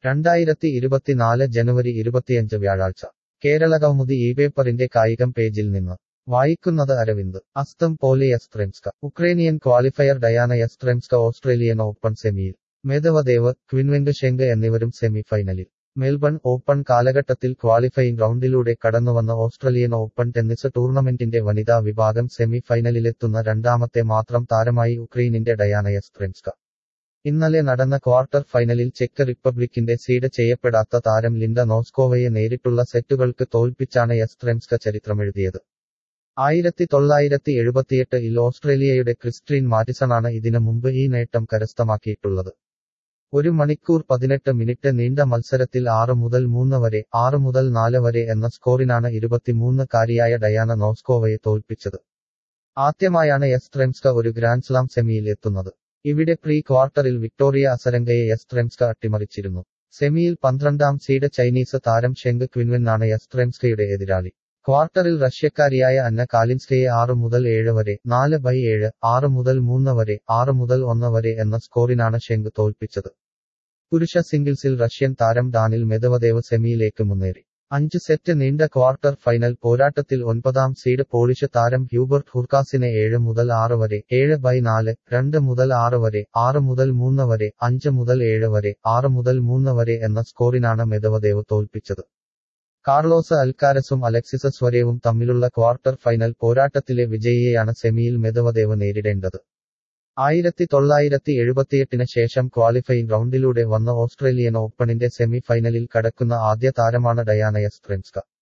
2024 ജനുവരി 25 വ്യാഴാഴ്ച കേരളകൗമുദി ഇപേപ്പറിന്റെ കായികം പേജിൽ നിന്ന് വായിക്കുന്നത് അരവിന്ദ് അസ്തം പോലി Yastremska Ukrainian qualifier Dayana Yastremska Australian Open സെമിയിൽ മെദവദേവ് ക്വിൻവെൻഗ് ഷെങ് എന്നിവരും സെമി ഫൈനലിൽ മെൽബൺ ഓപ്പൺ കാലഘട്ടത്തിൽ ക്വാളിഫയിംഗ് റൗണ്ടിലൂടെ കടന്നുവന്ന ഓസ്ട്രേലിയൻ ഓപ്പൺ ടെന്നിസ് ടൂർണമെന്റിന്റെ വനിതാ വിഭാഗം സെമി ഫൈനലിലെത്തുന്ന രണ്ടാമത്തെ മാത്രം താരമായി ഉക്രൈനിന്റെ ഡയാന യസ്ത്രംസ്ക ഇന്നലെ നടന്ന ക്വാർട്ടർ ഫൈനലിൽ ചെക്ക് റിപ്പബ്ലിക്കിന്റെ സീഡ് ചെയ്യപ്പെടാത്ത താരം ലിൻഡ നോസ്കോവയെ നേരിട്ടുള്ള സെറ്റുകൾക്ക് തോൽപ്പിച്ചാണ് യസ്ത്രംസ്ക ചരിത്രമെഴുതിയത് 1978-ൽ ഓസ്ട്രേലിയയുടെ ക്രിസ്റ്റീൻ മാറ്റിസണാണ് ഇതിനു മുമ്പ് ഈ നേട്ടം കരസ്ഥമാക്കിയിട്ടുള്ളത് 1 മണിക്കൂർ 18 മിനിറ്റ് നീണ്ട മത്സരത്തിൽ 6-3 വരെ 6-4 വരെ എന്ന സ്കോറിനാണ് 23-കാരിയായ ഡയാന നോസ്കോവയെ തോൽപ്പിച്ചത് ആദ്യമായാണ് യസ്ത്രംസ്ക ഒരു ഗ്രാൻഡ്സ്ലാം സെമിയിൽ എത്തുന്നത് ഇവിടെ പ്രീ ക്വാർട്ടറിൽ വിക്ടോറിയ അസരങ്കയെ യസ്ത്രംസ്ക അട്ടിമറിച്ചിരുന്നു സെമിയിൽ 12ാം സീഡ് ചൈനീസ് താരം ഷെങ് ക്വിൻവെനാണ് യസ്ത്രംസ്കയുടെ എതിരാളി ക്വാർട്ടറിൽ റഷ്യക്കാരിയായ അന്ന കാലിൻസ്കയെ 6-7 വരെ 4-7 6-3 വരെ 6-1 വരെ എന്ന സ്കോറിനാണ് ഷെങ് തോൽപ്പിച്ചത് പുരുഷ സിംഗിൾസിൽ റഷ്യൻ താരം ഡാനിൽ മെദവദേവ് സെമിയിലേക്ക് മുന്നേറി 5 സെറ്റ് നീണ്ട ക്വാർട്ടർ ഫൈനൽ പോരാട്ടത്തിൽ 9ാം സീഡ് പോളിഷ് താരം ഹ്യൂബർട്ട് ഹുർക്കാസിനെ 7-6 വരെ 7-4 2-6 വരെ 6-3 വരെ 5-7 വരെ 6-3 വരെ എന്ന സ്കോറിനാണ് മെദവദേവ് തോൽപ്പിച്ചത് കാർലോസ് അൽക്കാരസും അലക്സിസ് സ്വരേവും തമ്മിലുള്ള ക്വാർട്ടർ ഫൈനൽ പോരാട്ടത്തിലെ വിജയിയെയാണ് സെമിയിൽ മെദവദേവ് നേരിടേണ്ടത് 1978 ശേഷം ക്വാളിഫയിംഗ് റൗണ്ടിലൂടെ വന്ന ഓസ്ട്രേലിയൻ ഓപ്പണിന്റെ സെമി ഫൈനലിൽ കടക്കുന്ന ആദ്യ താരമാണ് ഡയാന യസ്ത്രംസ്ക